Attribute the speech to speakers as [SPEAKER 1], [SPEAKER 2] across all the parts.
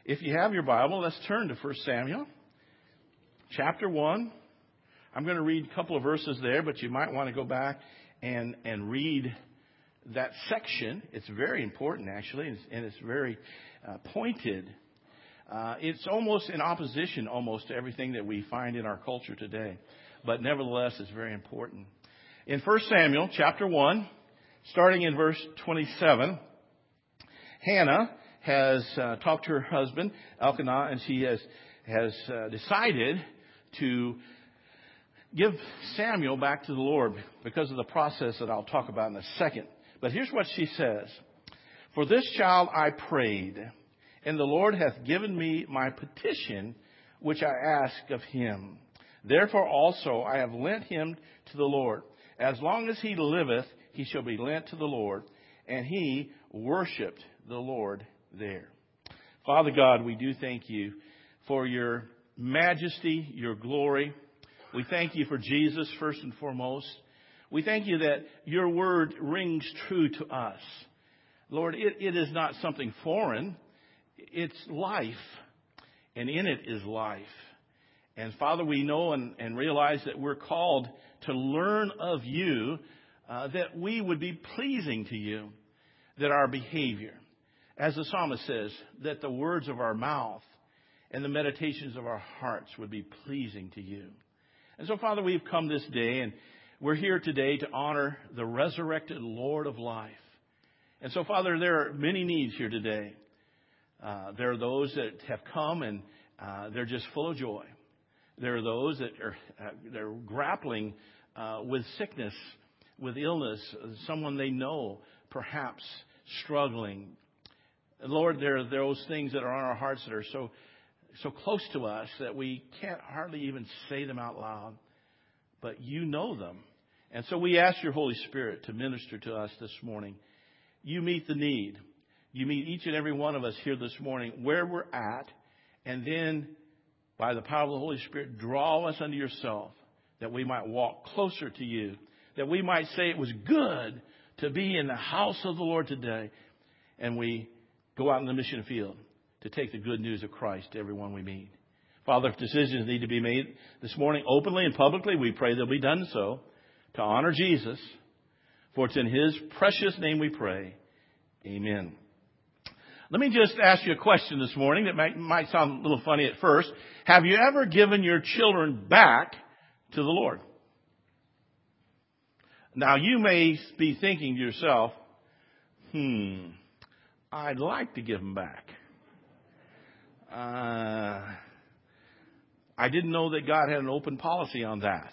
[SPEAKER 1] If you have your Bible, let's turn to 1 Samuel, chapter 1. I'm going to read a couple of verses there, but you might want to go back and read that section. It's very important, actually, and it's very pointed. It's almost in opposition almost to everything that we find in our culture today. But nevertheless, it's very important. In 1 Samuel, chapter 1, starting in verse 27, Hannah has talked to her husband, Elkanah, and she has decided to give Samuel back to the Lord because of the process that I'll talk about in a second. But here's what she says. For this child I prayed, and the Lord hath given me my petition, which I ask of him. Therefore also I have lent him to the Lord. As long as he liveth, he shall be lent to the Lord. And he worshipped the Lord there. Father God, we do thank you for your majesty, your glory. We thank you for Jesus first and foremost. We thank you that your word rings true to us. Lord, it is not something foreign. It's life, and in it is life. And Father, we know and realize that we're called to learn of you, that we would be pleasing to you, that our behavior, as the psalmist says, that the words of our mouth and the meditations of our hearts would be pleasing to you. And so, Father, we've come this day, and we're here today to honor the resurrected Lord of life. And so, Father, there are many needs here today. There are those that have come and they're just full of joy. There are those that they're grappling with sickness, with illness, someone they know perhaps struggling. Lord, there are those things that are on our hearts that are so close to us that we can't hardly even say them out loud. But you know them. And so we ask your Holy Spirit to minister to us this morning. You meet the need. You meet each and every one of us here this morning where we're at. And then, by the power of the Holy Spirit, draw us unto yourself, that we might walk closer to you, that we might say it was good to be in the house of the Lord today. And we go out in the mission field to take the good news of Christ to everyone we meet. Father, if decisions need to be made this morning openly and publicly, we pray they'll be done so to honor Jesus. For it's in his precious name we pray. Amen. Let me just ask you a question this morning that might sound a little funny at first. Have you ever given your children back to the Lord? Now, you may be thinking to yourself, I'd like to give them back. I didn't know that God had an open policy on that,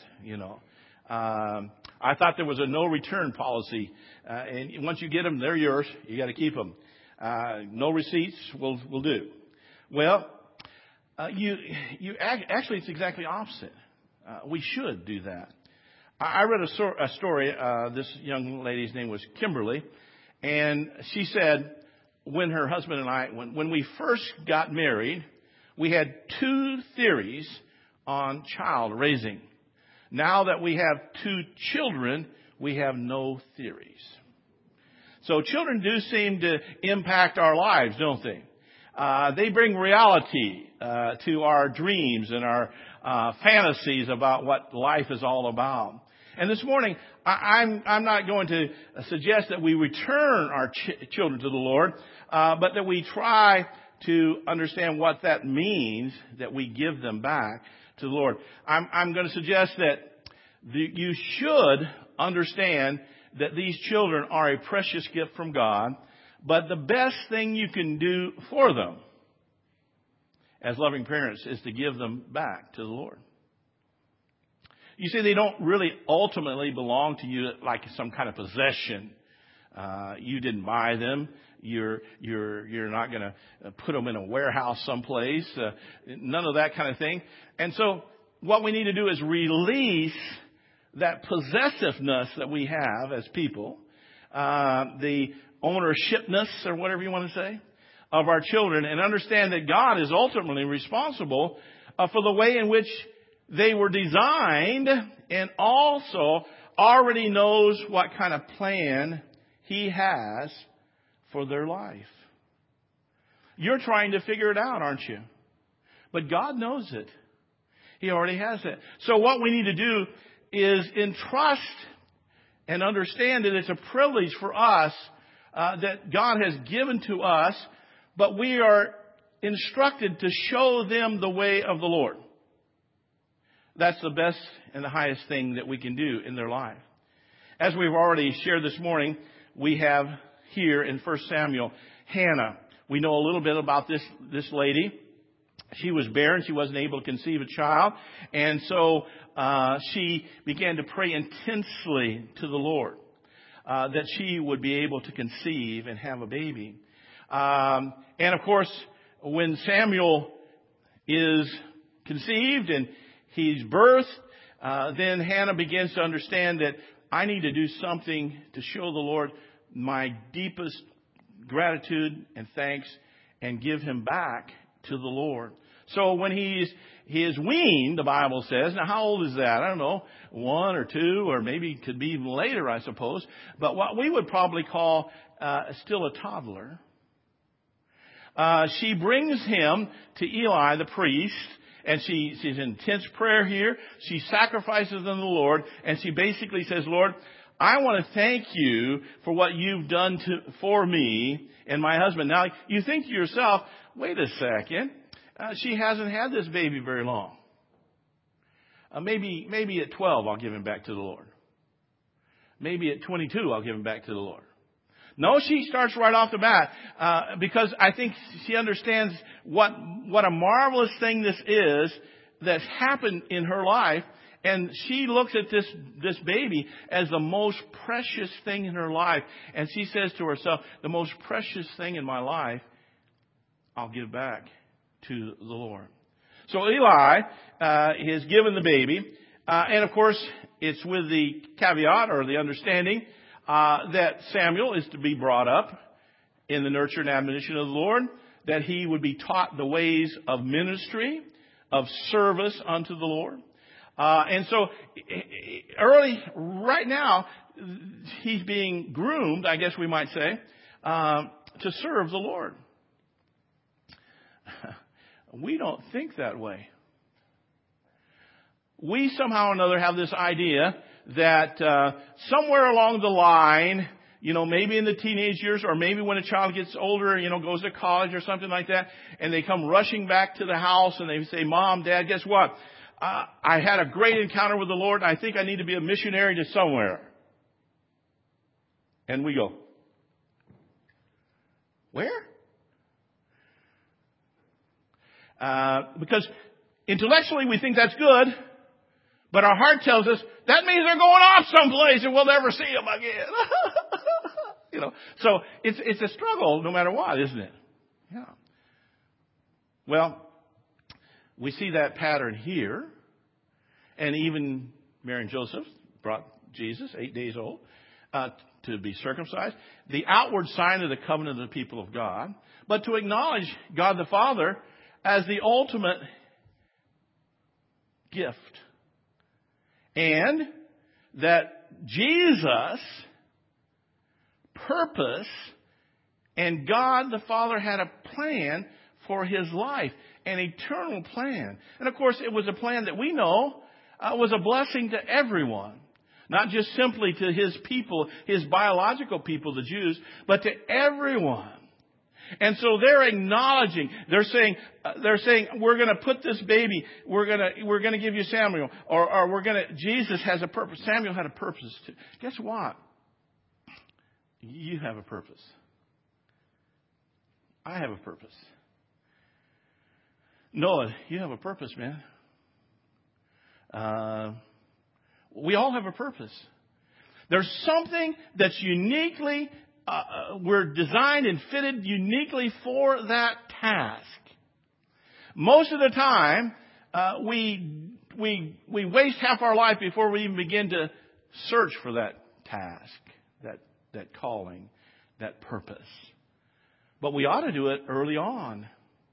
[SPEAKER 1] I thought there was a no return policy. And once you get them, they're yours. You got to keep them. No receipts will do. Well, actually, it's exactly opposite. We should do that. I read a story. This young lady's name was Kimberly, and she said, when her husband and I, when we first got married, we had two theories on child raising. Now that we have two children, we have no theories. So children do seem to impact our lives, don't they? They bring reality to our dreams and our fantasies about what life is all about. And this morning, I'm not going to suggest that we return our children to the Lord, but that we try to understand what that means, that we give them back to the Lord. I'm going to suggest that you should understand that these children are a precious gift from God, but the best thing you can do for them as loving parents is to give them back to the Lord. You see, they don't really ultimately belong to you like some kind of possession. You didn't buy them. You're not going to put them in a warehouse someplace. None of that kind of thing. And so what we need to do is release that possessiveness that we have as people, the ownershipness or whatever you want to say, of our children, and understand that God is ultimately responsible for the way in which they were designed, and also already knows what kind of plan he has for their life. You're trying to figure it out, aren't you? But God knows it. He already has it. So what we need to do is entrust and understand that it's a privilege for us that God has given to us, but we are instructed to show them the way of the Lord. That's the best and the highest thing that we can do in their life. As we've already shared this morning, we have here in 1 Samuel, Hannah. We know a little bit about this lady. She was barren. She wasn't able to conceive a child. And so she began to pray intensely to the Lord that she would be able to conceive and have a baby. And of course, when Samuel is conceived and he's birthed, then Hannah begins to understand that I need to do something to show the Lord my deepest gratitude and thanks and give him back to the Lord. So when he is weaned, the Bible says, now how old is that? I don't know, 1 or 2, or maybe it could be even later, I suppose. But what we would probably call still a toddler. She brings him to Eli, the priest, and she's in intense prayer here. She sacrifices unto the Lord, and she basically says, Lord, I want to thank you for what you've done for me and my husband. Now, you think to yourself, wait a second. She hasn't had this baby very long. Maybe at 12, I'll give him back to the Lord. Maybe at 22, I'll give him back to the Lord. No, she starts right off the bat, because I think she understands what a marvelous thing this is that's happened in her life. And she looks at this baby as the most precious thing in her life. And she says to herself, the most precious thing in my life, I'll give back to the Lord. So Eli is given the baby. And of course, it's with the caveat or the understanding that Samuel is to be brought up in the nurture and admonition of the Lord, that he would be taught the ways of ministry, of service unto the Lord. And so right now, he's being groomed, I guess we might say, to serve the Lord. We don't think that way. We somehow or another have this idea that somewhere along the line, maybe in the teenage years, or maybe when a child gets older, goes to college or something like that, and they come rushing back to the house and they say, Mom, Dad, guess what? I had a great encounter with the Lord, and I think I need to be a missionary to somewhere. And we go, where? Because intellectually we think that's good, but our heart tells us that means they're going off someplace and we'll never see them again. So it's a struggle no matter what, isn't it? Yeah. Well, we see that pattern here. And even Mary and Joseph brought Jesus, 8 days old, to be circumcised. The outward sign of the covenant of the people of God. But to acknowledge God the Father as the ultimate gift. And that Jesus' purpose and God the Father had a plan for his life. An eternal plan. And of course, it was a plan that we know was a blessing to everyone. Not just simply to his people, his biological people, the Jews, but to everyone. And so they're acknowledging, they're saying, we're going to put this baby, we're going to give you Samuel, or Jesus has a purpose. Samuel had a purpose too. Guess what? You have a purpose. I have a purpose. Noah, you have a purpose, man. We all have a purpose. There's something that's uniquely, we're designed and fitted uniquely for that task. Most of the time, we waste half our life before we even begin to search for that task, that calling, that purpose. But we ought to do it early on.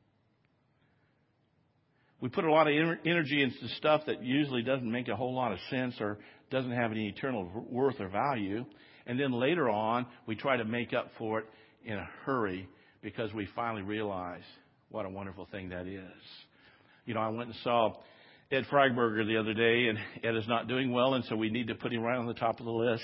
[SPEAKER 1] We put a lot of energy into stuff that usually doesn't make a whole lot of sense or doesn't have any eternal worth or value. And then later on, we try to make up for it in a hurry because we finally realize what a wonderful thing that is. You know, I went and saw Ed Freiberger the other day, and Ed is not doing well, and so we need to put him right on the top of the list.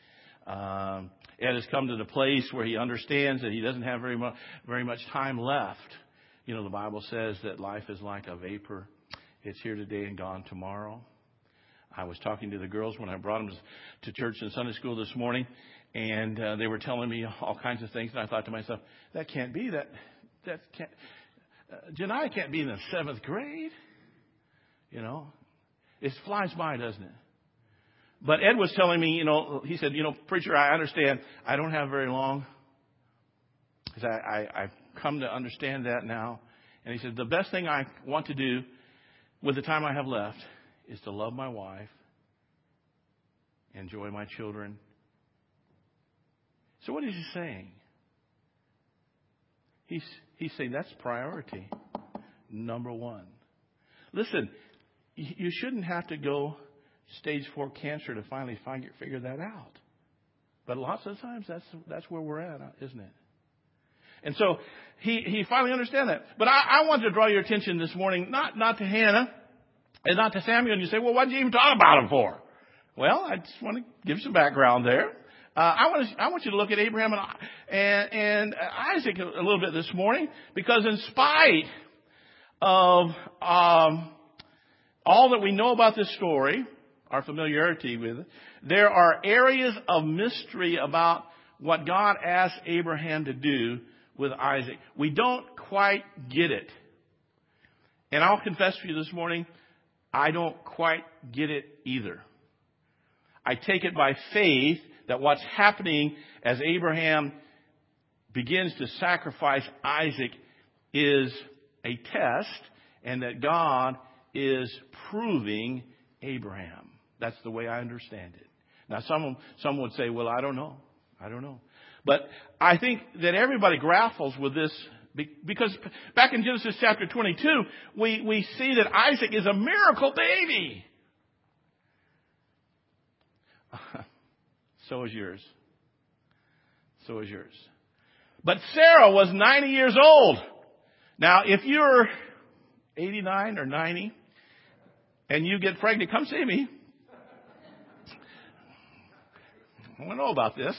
[SPEAKER 1] Ed has come to the place where he understands that he doesn't have very much time left. You know, the Bible says that life is like a vapor. It's here today and gone tomorrow. I was talking to the girls when I brought them to church and Sunday school this morning, and they were telling me all kinds of things, and I thought to myself, that can't be. That can't. Janiyah can't be in the 7th grade. You know, it flies by, doesn't it? But Ed was telling me, you know, he said, you know, preacher, I understand I don't have very long. Because I've come to understand that now. And he said, the best thing I want to do with the time I have left is to love my wife, enjoy my children. So what is he saying? He's saying that's priority number one. Listen, you shouldn't have to go stage 4 cancer to finally figure that out. But lots of times that's where we're at, isn't it? And so he finally understands that. But I want to draw your attention this morning, not to Hannah and not to Samuel. And you say, well, what did you even talk about him for? Well, I just want to give some background there. I want you to look at Abraham and Isaac a little bit this morning, because in spite of all that we know about this story, our familiarity with it, there are areas of mystery about what God asked Abraham to do with Isaac. We don't quite get it. And I'll confess to you this morning, I don't quite get it either. I take it by faith that what's happening as Abraham begins to sacrifice Isaac is a test, and that God is proving Abraham. That's the way I understand it. Now, some would say, well, I don't know. But I think that everybody grapples with this, because back in Genesis chapter 22, we see that Isaac is a miracle baby. So is yours. But Sarah was 90 years old. Now, if you're 89 or 90 and you get pregnant, come see me. I don't know about this.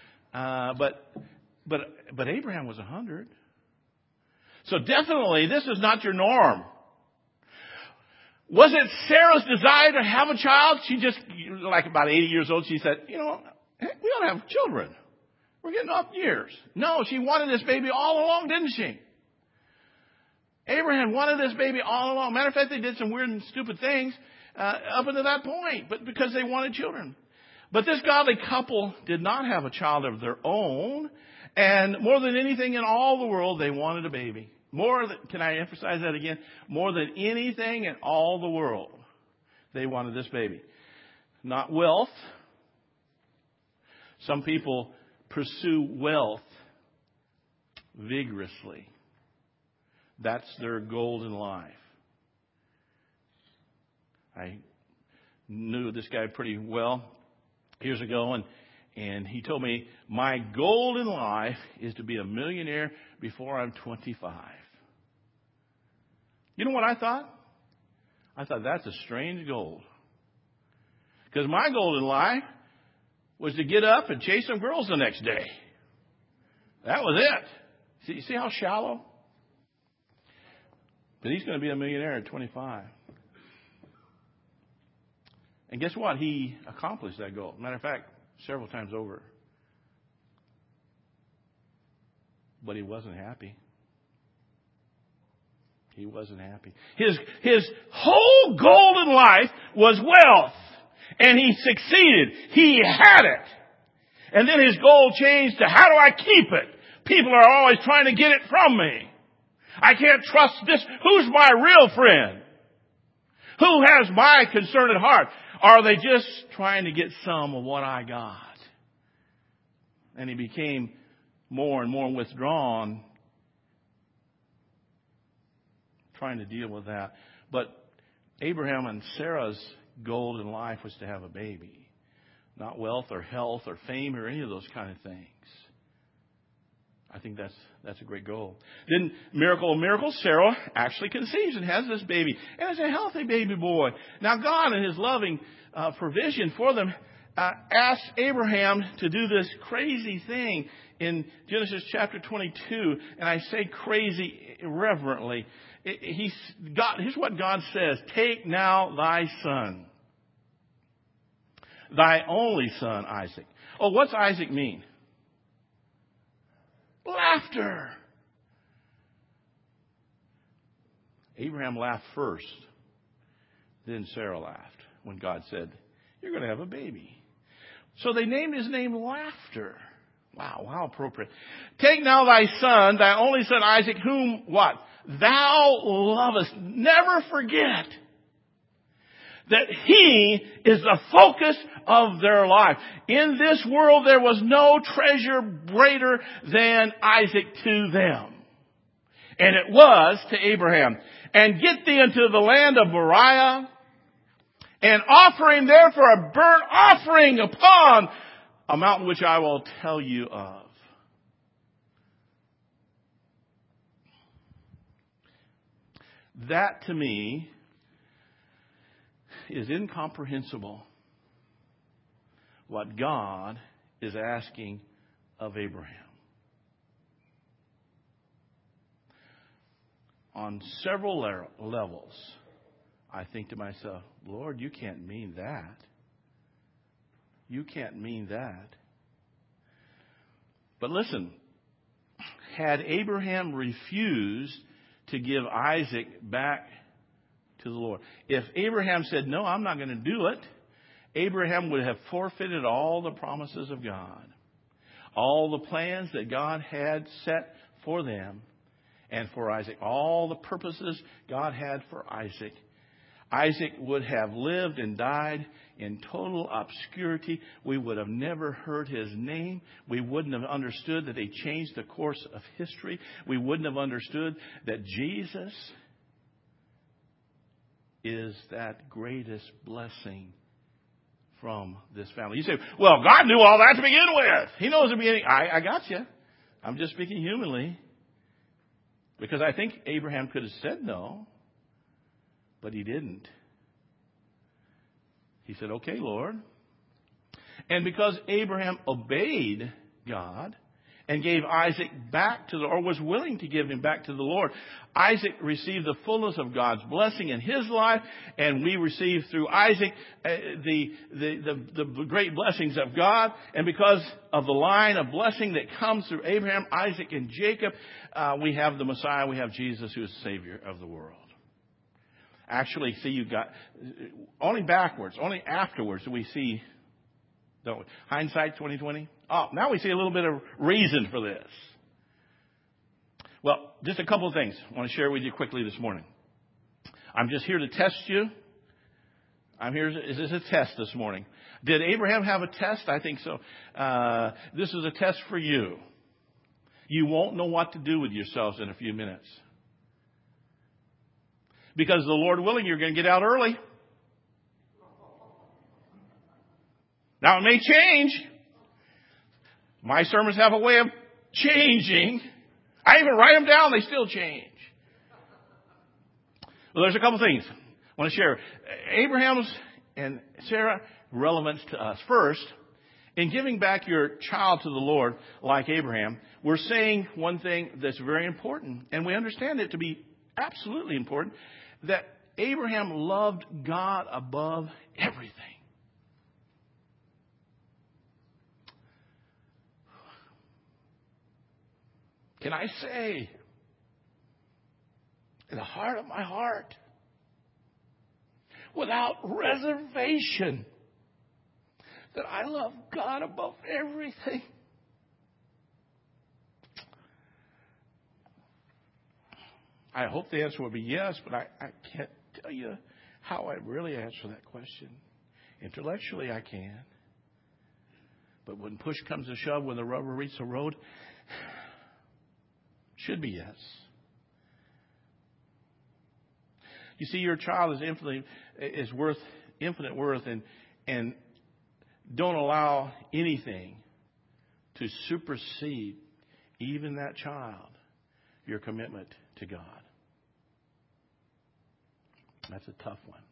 [SPEAKER 1] But Abraham was 100. So definitely this is not your norm. Was it Sarah's desire to have a child? She just, like about 80 years old, she said, you know, we ought to have children. We're getting up years. No, she wanted this baby all along, didn't she? Abraham wanted this baby all along. Matter of fact, they did some weird and stupid things up until that point, but because they wanted children. But this godly couple did not have a child of their own. And more than anything in all the world, they wanted a baby. Can I emphasize that again? More than anything in all the world, they wanted this baby. Not wealth. Some people pursue wealth vigorously. That's their goal in life. I knew this guy pretty well years ago, and he told me, my goal in life is to be a millionaire before I'm 25. You know what I thought? I thought that's a strange goal. Because my goal in life was to get up and chase some girls the next day. That was it. See how shallow? But he's going to be a millionaire at 25. And guess what? He accomplished that goal. Matter of fact, several times over. But he wasn't happy. He wasn't happy. His whole goal in life was wealth. And he succeeded. He had it. And then his goal changed to, how do I keep it? People are always trying to get it from me. I can't trust this. Who's my real friend? Who has my concern at heart? Are they just trying to get some of what I got? And he became more and more withdrawn, trying to deal with that. But Abraham and Sarah's goal in life was to have a baby. Not wealth or health or fame or any of those kind of things. I think that's a great goal. Then, miracle of miracles, Sarah actually conceives and has this baby. And it's a healthy baby boy. Now, God, in His loving provision for them, asked Abraham to do this crazy thing in Genesis chapter 22. And I say crazy reverently. Here's what God says. Take now thy son, thy only son, Isaac. Oh, what's Isaac mean? Laughter. Abraham laughed first. Then Sarah laughed when God said, you're going to have a baby. So they named his name Laughter. Wow, how appropriate. Take now thy son, thy only son Isaac, whom what? Thou lovest. Never forget that he is the focus of their life. In this world there was no treasure greater than Isaac to them. And it was to Abraham. And get thee into the land of Moriah, and offer him there for a burnt offering upon a mountain which I will tell you of. That to me is incomprehensible, what God is asking of Abraham. On several levels, I think to myself, Lord, you can't mean that. You can't mean that. But listen, had Abraham refused to give Isaac back to the Lord, if Abraham said, no, I'm not going to do it, Abraham would have forfeited all the promises of God, all the plans that God had set for them and for Isaac, all the purposes God had for Isaac. Isaac would have lived and died in total obscurity. We would have never heard his name. We wouldn't have understood that he changed the course of history. We wouldn't have understood that Jesus is that greatest blessing from this family. You say, well, God knew all that to begin with. He knows the beginning. I got you. I'm just speaking humanly. Because I think Abraham could have said no. But he didn't. He said, okay, Lord. And because Abraham obeyed God and gave Isaac back to the, or was willing to give him back to the Lord, Isaac received the fullness of God's blessing in his life, and we receive through Isaac the great blessings of God. And because of the line of blessing that comes through Abraham, Isaac, and Jacob, we have the Messiah, we have Jesus, who is the Savior of the world. Actually, see, you've got only backwards, only afterwards do we see, don't we? Hindsight 2020. Oh, now we see a little bit of reason for this. Well, just a couple of things I want to share with you quickly this morning. I'm just here to test you. Is this a test this morning? Did Abraham have a test? I think so. This is a test for you. You won't know what to do with yourselves in a few minutes. Because the Lord willing, you're going to get out early. Now, it may change. My sermons have a way of changing. I even write them down, they still change. Well, there's a couple things I want to share. Abraham's and Sarah, relevance to us. First, in giving back your child to the Lord, like Abraham, we're saying one thing that's very important, and we understand it to be absolutely important, that Abraham loved God above everything. Can I say, in the heart of my heart, without reservation, that I love God above everything? I hope the answer will be yes, but I can't tell you how I really answer that question. Intellectually, I can. But when push comes to shove, when the rubber meets the road, should be yes. You see, your child is worth infinite worth, and don't allow anything to supersede even that child, your commitment to God. That's a tough one.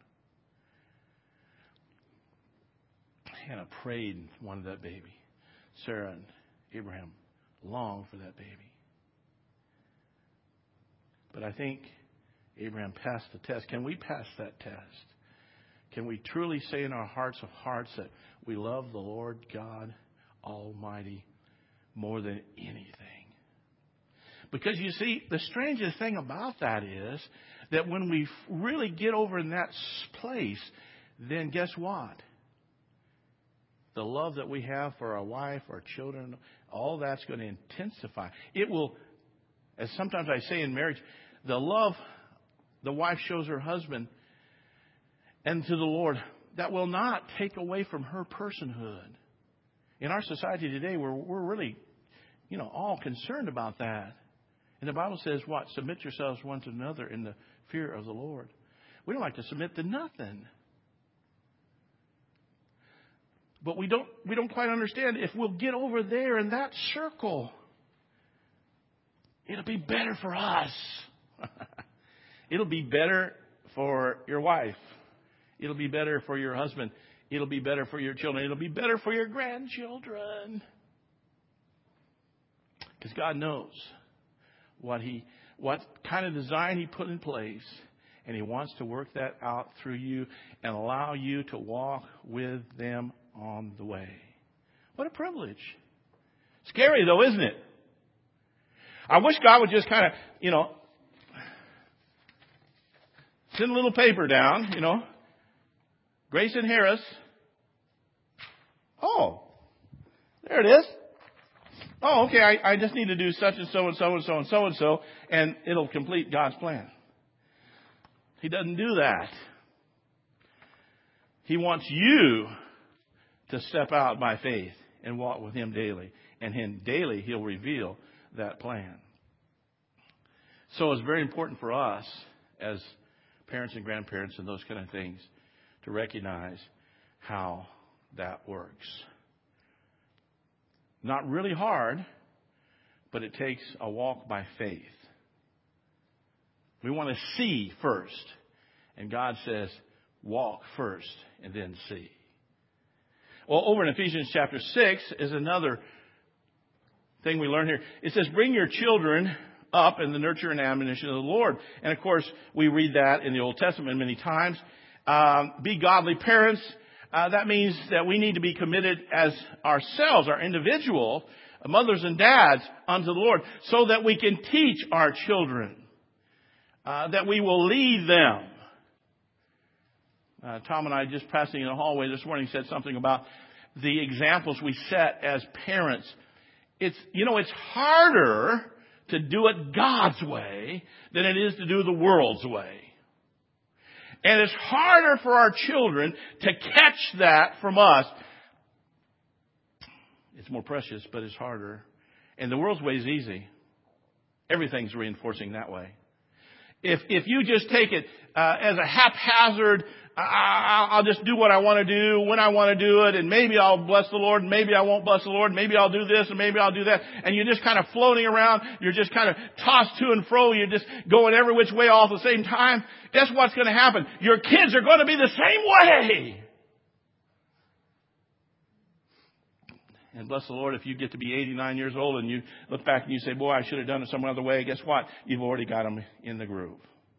[SPEAKER 1] Hannah prayed and wanted that baby. Sarah and Abraham longed for that baby. But I think Abraham passed the test. Can we pass that test? Can we truly say in our hearts of hearts that we love the Lord God Almighty more than anything? Because you see, the strangest thing about that is that when we really get over in that place, then guess what? The love that we have for our wife, our children, all that's going to intensify. It will, as sometimes I say in marriage, the love the wife shows her husband and to the Lord, that will not take away from her personhood. In our society today, we're really, all concerned about that. And the Bible says, what? Submit yourselves one to another in the fear of the Lord. We don't like to submit to nothing. But we don't quite understand if we'll get over there in that circle, it'll be better for us. It'll be better for your wife. It'll be better for your husband. It'll be better for your children. It'll be better for your grandchildren. Because God knows what kind of design He put in place. And He wants to work that out through you and allow you to walk with them on the way. What a privilege. Scary though, isn't it? I wish God would just kind of, send a little paper down, Grayson Harris. Oh, there it is. Oh, okay, I just need to do such and so and so and so and so and so, and it'll complete God's plan. He doesn't do that. He wants you to step out by faith and walk with Him daily. And Him daily, He'll reveal that plan. So it's very important for us as parents and grandparents and those kind of things to recognize how that works. Not really hard, but it takes a walk by faith. We want to see first. And God says, walk first and then see. Well, over in Ephesians chapter 6 is another thing we learn here. It says, bring your children up in the nurture and admonition of the Lord. And of course, we read that in the Old Testament many times. Be godly parents. That means that we need to be committed as ourselves, our individual mothers and dads, unto the Lord, so that we can teach our children, that we will lead them. Tom and I, just passing in the hallway this morning, said something about the examples we set as parents. It's harder to do it God's way than it is to do the world's way. And it's harder for our children to catch that from us. It's more precious, but it's harder. And the world's way is easy. Everything's reinforcing that way. If you just take it as a haphazard, I'll just do what I want to do when I want to do it, and maybe I'll bless the Lord, and maybe I won't bless the Lord, maybe I'll do this, and maybe I'll do that, and you're just kind of floating around, you're just kind of tossed to and fro, you're just going every which way all at the same time. Guess what's going to happen? Your kids are going to be the same way. And bless the Lord, if you get to be 89 years old and you look back and you say, boy, I should have done it some other way, guess what? You've already got them in the groove.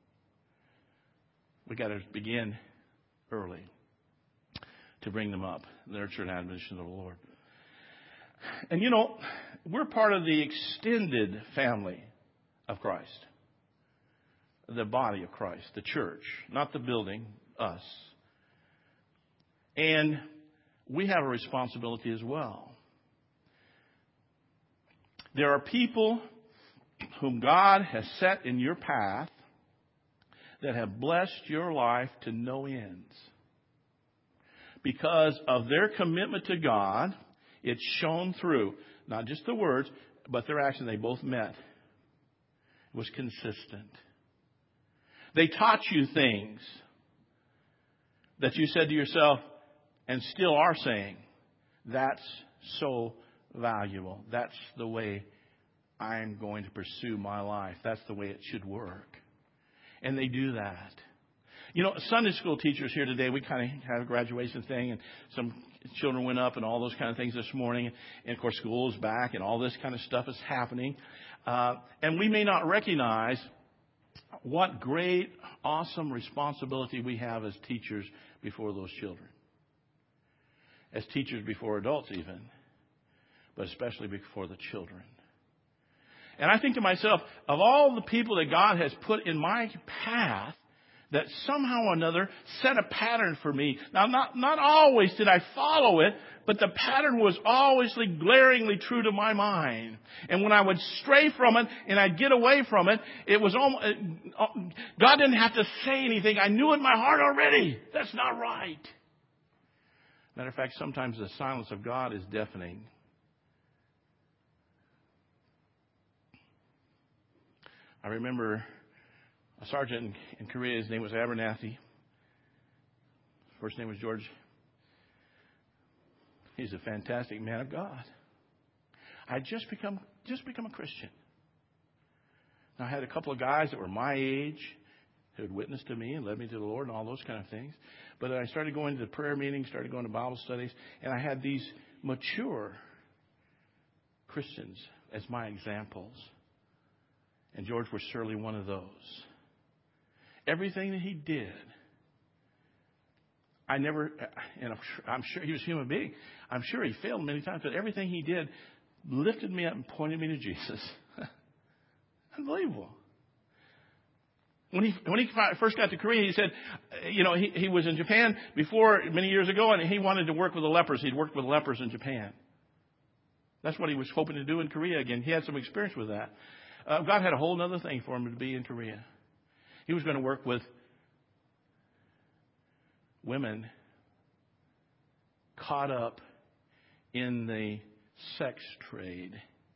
[SPEAKER 1] We got to begin early to bring them up, nurture and admonition of the Lord. And we're part of the extended family of Christ. The body of Christ, the church, not the building, us. And we have a responsibility as well. There are people whom God has set in your path that have blessed your life to no ends. Because of their commitment to God, it's shown through, not just the words, but their action. They both met. It was consistent. They taught you things that you said to yourself, and still are saying, that's so valuable. That's the way I'm going to pursue my life. That's the way it should work. And they do that. You know, Sunday school teachers here today, we kind of had a graduation thing, and some children went up and all those kind of things this morning. And, of course, school is back and all this kind of stuff is happening. And we may not recognize what great, awesome responsibility we have as teachers before those children. As teachers before adults even, but especially before the children. And I think to myself, of all the people that God has put in my path, that somehow or another set a pattern for me. Now, not always did I follow it, but the pattern was always glaringly true to my mind. And when I would stray from it and I'd get away from it, it was almost, God didn't have to say anything. I knew in my heart already. That's not right. Matter of fact, sometimes the silence of God is deafening. I remember a sergeant in Korea. His name was Abernathy. First name was George. He's a fantastic man of God. I had just become a Christian. Now, I had a couple of guys that were my age who had witnessed to me and led me to the Lord and all those kind of things. But I started going to the prayer meetings, started going to Bible studies, and I had these mature Christians as my examples. And George was surely one of those. Everything that he did, I'm sure he was a human being. I'm sure he failed many times, but everything he did lifted me up and pointed me to Jesus. Unbelievable. When he first got to Korea, he said, he was in Japan before many years ago, and he wanted to work with the lepers. He'd worked with lepers in Japan. That's what he was hoping to do in Korea again. He had some experience with that. God had a whole other thing for him to be in Korea. He was going to work with women caught up in the sex trade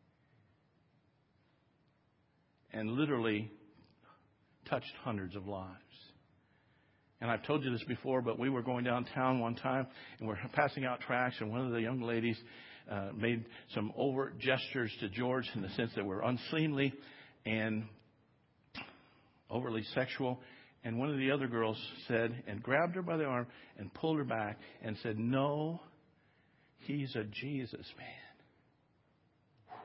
[SPEAKER 1] and literally touched hundreds of lives. And I've told you this before, but we were going downtown one time and we're passing out tracts, and one of the young ladies made some overt gestures to George in the sense that were unseemly and overly sexual. And one of the other girls said, and grabbed her by the arm and pulled her back and said, "No, he's a Jesus man."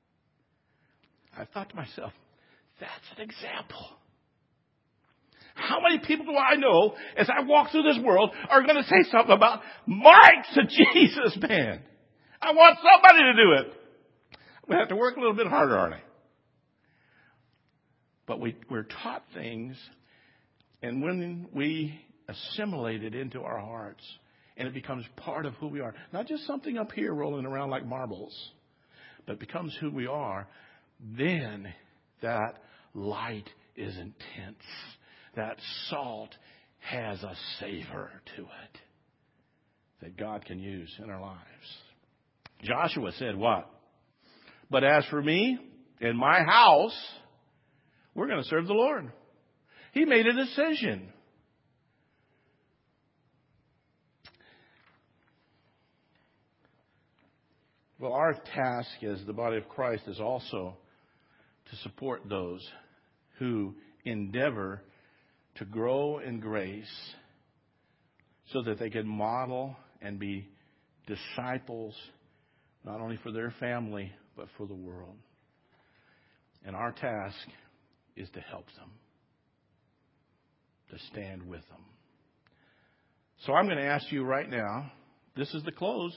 [SPEAKER 1] I thought to myself, that's an example. How many people do I know, as I walk through this world, are going to say something about Mike's a Jesus man? I want somebody to do it. We have to work a little bit harder, aren't I? But we're taught things, and when we assimilate it into our hearts, and it becomes part of who we are, not just something up here rolling around like marbles, but it becomes who we are, then that light is intense. That salt has a savor to it that God can use in our lives. Joshua said what? "But as for me and my house, we're going to serve the Lord." He made a decision. Well, our task as the body of Christ is also to support those who endeavor to grow in grace so that they can model and be disciples not only for their family but for the world. And our task is to help them, to stand with them. So I'm going to ask you right now, this is the close.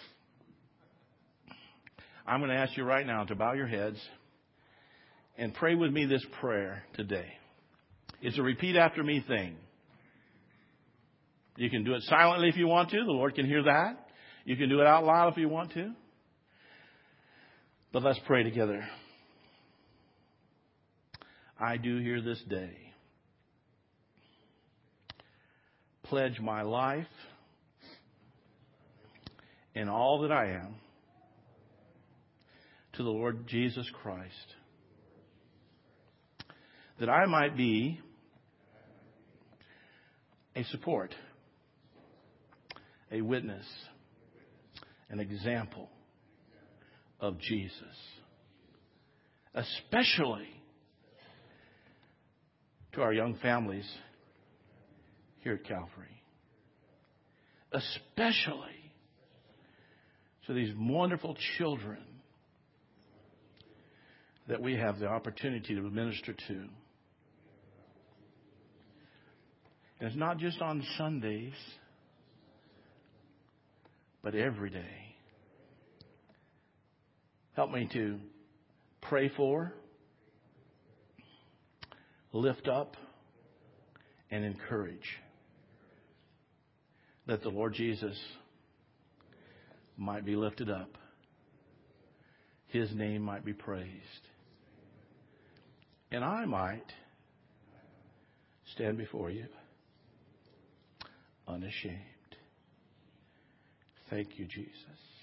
[SPEAKER 1] I'm going to ask you right now to bow your heads and pray with me this prayer today. It's a repeat after me thing. You can do it silently if you want to. The Lord can hear that. You can do it out loud if you want to. But let's pray together. I do here this day pledge my life and all that I am to the Lord Jesus Christ, that I might be a support, a witness, an example of Jesus. especially to our young families here at Calvary. Especially to these wonderful children that we have the opportunity to minister to. And it's not just on Sundays, but every day. Help me to pray for, lift up, and encourage that the Lord Jesus might be lifted up. His name might be praised. And I might stand before you unashamed. Thank you, Jesus.